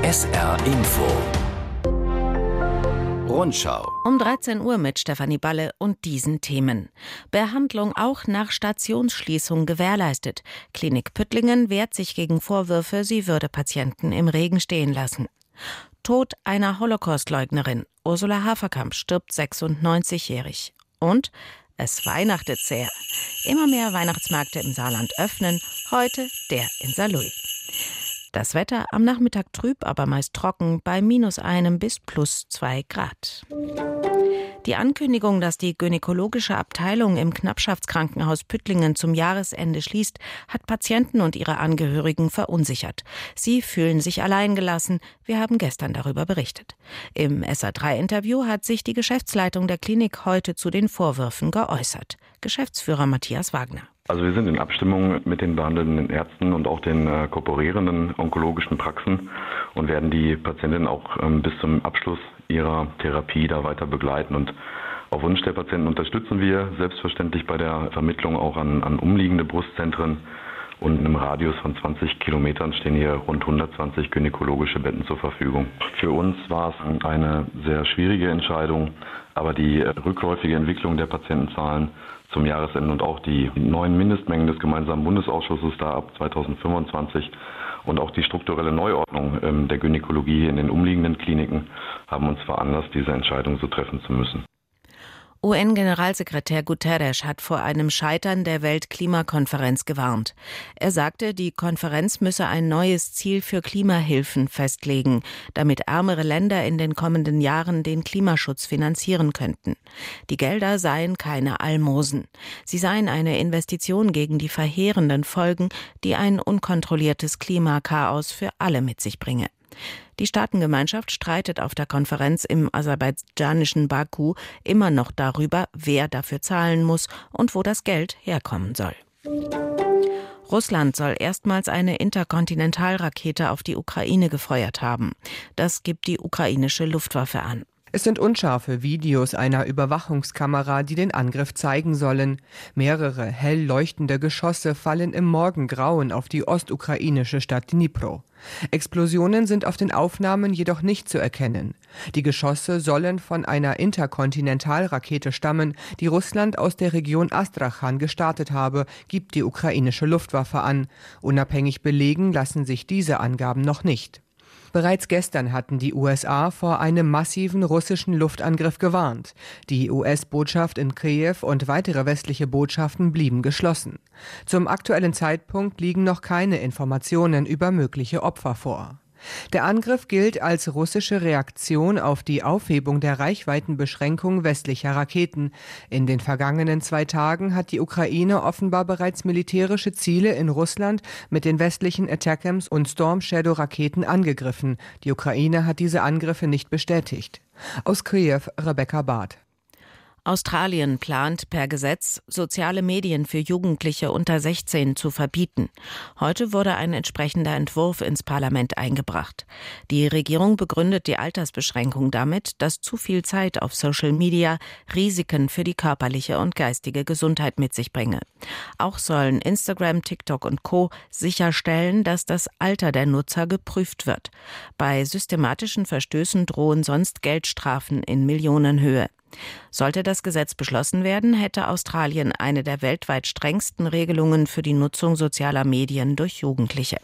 SR Info Rundschau. Um 13 Uhr mit Stefanie Balle und diesen Themen. Behandlung auch nach Stationsschließung gewährleistet. Klinik Püttlingen wehrt sich gegen Vorwürfe, sie würde Patienten im Regen stehen lassen. Tod einer Holocaustleugnerin. Ursula Haferkamp stirbt 96-jährig. Und es weihnachtet sehr. Immer mehr Weihnachtsmärkte im Saarland öffnen. Heute der in Saarlouis. Das Wetter am Nachmittag trüb, aber meist trocken bei -1 bis +2 Grad. Die Ankündigung, dass die gynäkologische Abteilung im Knappschaftskrankenhaus Püttlingen zum Jahresende schließt, hat Patienten und ihre Angehörigen verunsichert. Sie fühlen sich alleingelassen. Wir haben gestern darüber berichtet. Im SA3-Interview hat sich die Geschäftsleitung der Klinik heute zu den Vorwürfen geäußert. Geschäftsführer Matthias Wagner. Also wir sind in Abstimmung mit den behandelnden Ärzten und auch den kooperierenden onkologischen Praxen und werden die Patientinnen auch bis zum Abschluss ihrer Therapie da weiter begleiten. Und auf Wunsch der Patienten unterstützen wir selbstverständlich bei der Vermittlung auch an umliegende Brustzentren. Und in einem Radius von 20 Kilometern stehen hier rund 120 gynäkologische Betten zur Verfügung. Für uns war es eine sehr schwierige Entscheidung, aber die rückläufige Entwicklung der Patientenzahlen zum Jahresende und auch die neuen Mindestmengen des gemeinsamen Bundesausschusses da ab 2025 und auch die strukturelle Neuordnung der Gynäkologie in den umliegenden Kliniken haben uns veranlasst, diese Entscheidung so treffen zu müssen. UN-Generalsekretär Guterres hat vor einem Scheitern der Weltklimakonferenz gewarnt. Er sagte, die Konferenz müsse ein neues Ziel für Klimahilfen festlegen, damit ärmere Länder in den kommenden Jahren den Klimaschutz finanzieren könnten. Die Gelder seien keine Almosen. Sie seien eine Investition gegen die verheerenden Folgen, die ein unkontrolliertes Klimakaos für alle mit sich bringe. Die Staatengemeinschaft streitet auf der Konferenz im aserbaidschanischen Baku immer noch darüber, wer dafür zahlen muss und wo das Geld herkommen soll. Russland soll erstmals eine Interkontinentalrakete auf die Ukraine gefeuert haben. Das gibt die ukrainische Luftwaffe an. Es sind unscharfe Videos einer Überwachungskamera, die den Angriff zeigen sollen. Mehrere hell leuchtende Geschosse fallen im Morgengrauen auf die ostukrainische Stadt Dnipro. Explosionen sind auf den Aufnahmen jedoch nicht zu erkennen. Die Geschosse sollen von einer Interkontinentalrakete stammen, die Russland aus der Region Astrachan gestartet habe, gibt die ukrainische Luftwaffe an. Unabhängig belegen lassen sich diese Angaben noch nicht. Bereits gestern hatten die USA vor einem massiven russischen Luftangriff gewarnt. Die US-Botschaft in Kiew und weitere westliche Botschaften blieben geschlossen. Zum aktuellen Zeitpunkt liegen noch keine Informationen über mögliche Opfer vor. Der Angriff gilt als russische Reaktion auf die Aufhebung der Reichweitenbeschränkung westlicher Raketen. In den vergangenen 2 Tagen hat die Ukraine offenbar bereits militärische Ziele in Russland mit den westlichen Attackams und Storm Shadow Raketen angegriffen. Die Ukraine hat diese Angriffe nicht bestätigt. Aus Kiew, Rebecca Barth. Australien plant per Gesetz, soziale Medien für Jugendliche unter 16 zu verbieten. Heute wurde ein entsprechender Entwurf ins Parlament eingebracht. Die Regierung begründet die Altersbeschränkung damit, dass zu viel Zeit auf Social Media Risiken für die körperliche und geistige Gesundheit mit sich bringe. Auch sollen Instagram, TikTok und Co. sicherstellen, dass das Alter der Nutzer geprüft wird. Bei systematischen Verstößen drohen sonst Geldstrafen in Millionenhöhe. Sollte das Gesetz beschlossen werden, hätte Australien eine der weltweit strengsten Regelungen für die Nutzung sozialer Medien durch Jugendliche.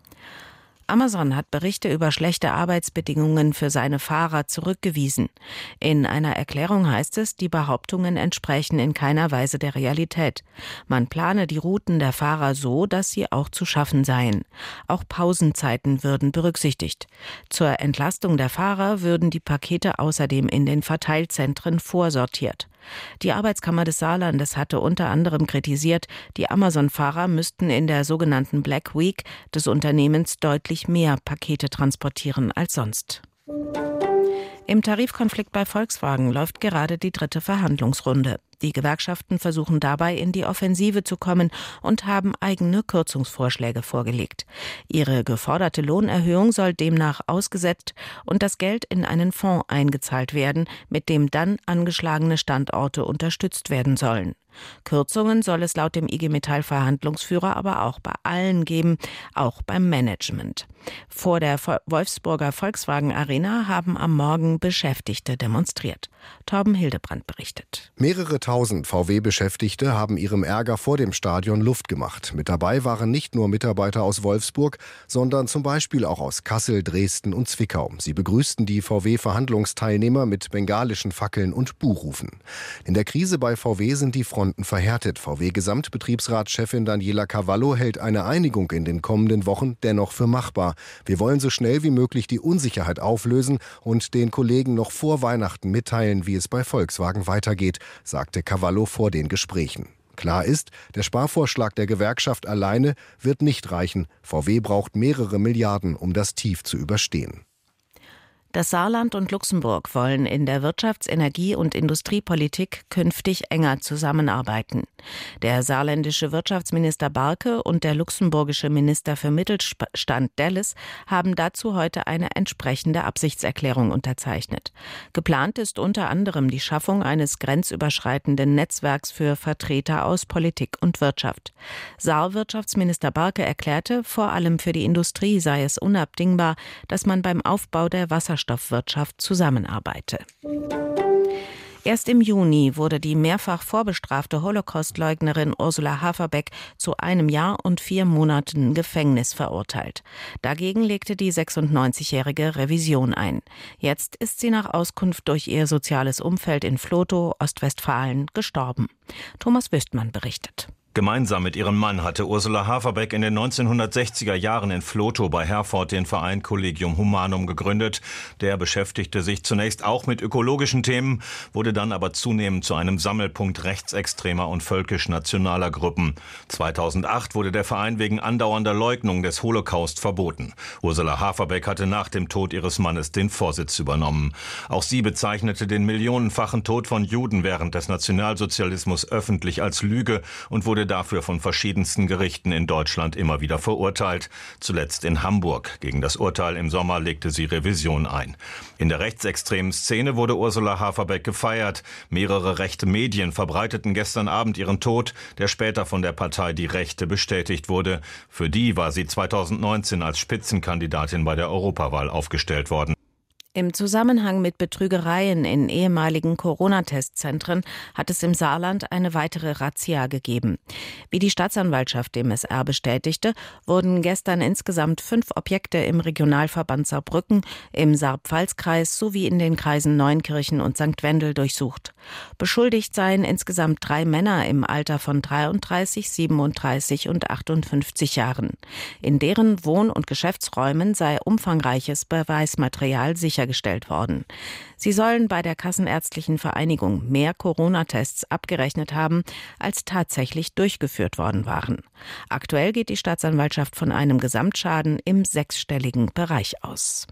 Amazon hat Berichte über schlechte Arbeitsbedingungen für seine Fahrer zurückgewiesen. In einer Erklärung heißt es, die Behauptungen entsprechen in keiner Weise der Realität. Man plane die Routen der Fahrer so, dass sie auch zu schaffen seien. Auch Pausenzeiten würden berücksichtigt. Zur Entlastung der Fahrer würden die Pakete außerdem in den Verteilzentren vorsortiert. Die Arbeitskammer des Saarlandes hatte unter anderem kritisiert, die Amazon-Fahrer müssten in der sogenannten Black Week des Unternehmens deutlich mehr Pakete transportieren als sonst. Im Tarifkonflikt bei Volkswagen läuft gerade die 3. Verhandlungsrunde. Die Gewerkschaften versuchen dabei, in die Offensive zu kommen und haben eigene Kürzungsvorschläge vorgelegt. Ihre geforderte Lohnerhöhung soll demnach ausgesetzt und das Geld in einen Fonds eingezahlt werden, mit dem dann angeschlagene Standorte unterstützt werden sollen. Kürzungen soll es laut dem IG Metall-Verhandlungsführer aber auch bei allen geben, auch beim Management. Vor der Wolfsburger Volkswagen Arena haben am Morgen Beschäftigte demonstriert. Torben Hildebrand berichtet. Mehrere tausend VW-Beschäftigte haben ihrem Ärger vor dem Stadion Luft gemacht. Mit dabei waren nicht nur Mitarbeiter aus Wolfsburg, sondern zum Beispiel auch aus Kassel, Dresden und Zwickau. Sie begrüßten die VW-Verhandlungsteilnehmer mit bengalischen Fackeln und Buhrufen. In der Krise bei VW sind die Fronten verhärtet. VW-Gesamtbetriebsratschefin Daniela Cavallo hält eine Einigung in den kommenden Wochen dennoch für machbar. Wir wollen so schnell wie möglich die Unsicherheit auflösen und den Kollegen noch vor Weihnachten mitteilen, wie es bei Volkswagen weitergeht, sagte Cavallo vor den Gesprächen. Klar ist, der Sparvorschlag der Gewerkschaft alleine wird nicht reichen. VW braucht mehrere Milliarden, um das Tief zu überstehen. Das Saarland und Luxemburg wollen in der Wirtschafts-, Energie- und Industriepolitik künftig enger zusammenarbeiten. Der saarländische Wirtschaftsminister Barke und der luxemburgische Minister für Mittelstand Delles haben dazu heute eine entsprechende Absichtserklärung unterzeichnet. Geplant ist unter anderem die Schaffung eines grenzüberschreitenden Netzwerks für Vertreter aus Politik und Wirtschaft. Saar-Wirtschaftsminister Barke erklärte, vor allem für die Industrie sei es unabdingbar, dass man beim Aufbau der Wasserstoffwirtschaft zusammenarbeite. Erst im Juni wurde die mehrfach vorbestrafte Holocaustleugnerin Ursula Haferbeck zu 1 Jahr und 4 Monaten Gefängnis verurteilt. Dagegen legte die 96-jährige Revision ein. Jetzt ist sie nach Auskunft durch ihr soziales Umfeld in Vlotho, Ostwestfalen, gestorben. Thomas Wüstmann berichtet. Gemeinsam mit ihrem Mann hatte Ursula Haferbeck in den 1960er Jahren in Vlotho bei Herford den Verein Collegium Humanum gegründet. Der beschäftigte sich zunächst auch mit ökologischen Themen, wurde dann aber zunehmend zu einem Sammelpunkt rechtsextremer und völkisch-nationaler Gruppen. 2008 wurde der Verein wegen andauernder Leugnung des Holocaust verboten. Ursula Haferbeck hatte nach dem Tod ihres Mannes den Vorsitz übernommen. Auch sie bezeichnete den millionenfachen Tod von Juden während des Nationalsozialismus öffentlich als Lüge und wurde dafür von verschiedensten Gerichten in Deutschland immer wieder verurteilt. Zuletzt in Hamburg. Gegen das Urteil im Sommer legte sie Revision ein. In der rechtsextremen Szene wurde Ursula Haferbeck gefeiert. Mehrere rechte Medien verbreiteten gestern Abend ihren Tod, der später von der Partei Die Rechte bestätigt wurde. Für die war sie 2019 als Spitzenkandidatin bei der Europawahl aufgestellt worden. Im Zusammenhang mit Betrügereien in ehemaligen Corona-Testzentren hat es im Saarland eine weitere Razzia gegeben. Wie die Staatsanwaltschaft dem SR bestätigte, wurden gestern insgesamt 5 Objekte im Regionalverband Saarbrücken, im Saar-Pfalz-Kreis sowie in den Kreisen Neunkirchen und St. Wendel durchsucht. Beschuldigt seien insgesamt 3 Männer im Alter von 33, 37 und 58 Jahren. In deren Wohn- und Geschäftsräumen sei umfangreiches Beweismaterial sichergestellt worden. Sie sollen bei der Kassenärztlichen Vereinigung mehr Corona-Tests abgerechnet haben, als tatsächlich durchgeführt worden waren. Aktuell geht die Staatsanwaltschaft von einem Gesamtschaden im 6-stelligen Bereich aus.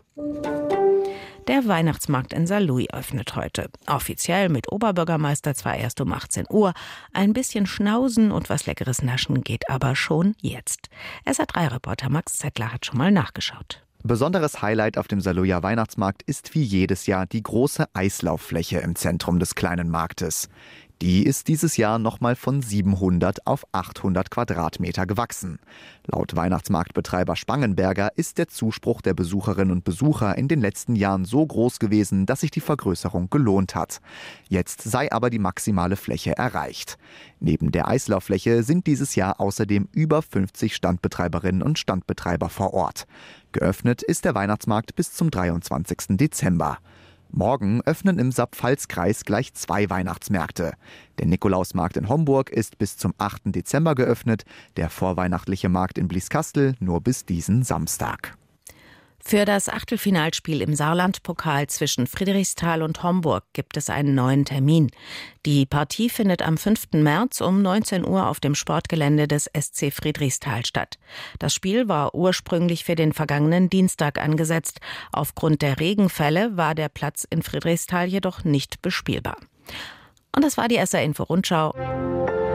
Der Weihnachtsmarkt in Saarlouis öffnet heute. Offiziell mit Oberbürgermeister zwar erst um 18 Uhr. Ein bisschen Schnauzen und was Leckeres naschen geht aber schon jetzt. SR3-Reporter Max Zettler hat schon mal nachgeschaut. Besonderes Highlight auf dem Saarlouier Weihnachtsmarkt ist wie jedes Jahr die große Eislauffläche im Zentrum des kleinen Marktes. Die ist dieses Jahr nochmal von 700 auf 800 Quadratmeter gewachsen. Laut Weihnachtsmarktbetreiber Spangenberger ist der Zuspruch der Besucherinnen und Besucher in den letzten Jahren so groß gewesen, dass sich die Vergrößerung gelohnt hat. Jetzt sei aber die maximale Fläche erreicht. Neben der Eislauffläche sind dieses Jahr außerdem über 50 Standbetreiberinnen und Standbetreiber vor Ort. Geöffnet ist der Weihnachtsmarkt bis zum 23. Dezember. Morgen öffnen im Saar-Pfalz-Kreis gleich 2 Weihnachtsmärkte. Der Nikolausmarkt in Homburg ist bis zum 8. Dezember geöffnet, der vorweihnachtliche Markt in Blieskastel nur bis diesen Samstag. Für das Achtelfinalspiel im Saarland-Pokal zwischen Friedrichsthal und Homburg gibt es einen neuen Termin. Die Partie findet am 5. März um 19 Uhr auf dem Sportgelände des SC Friedrichsthal statt. Das Spiel war ursprünglich für den vergangenen Dienstag angesetzt. Aufgrund der Regenfälle war der Platz in Friedrichsthal jedoch nicht bespielbar. Und das war die SR Info Rundschau.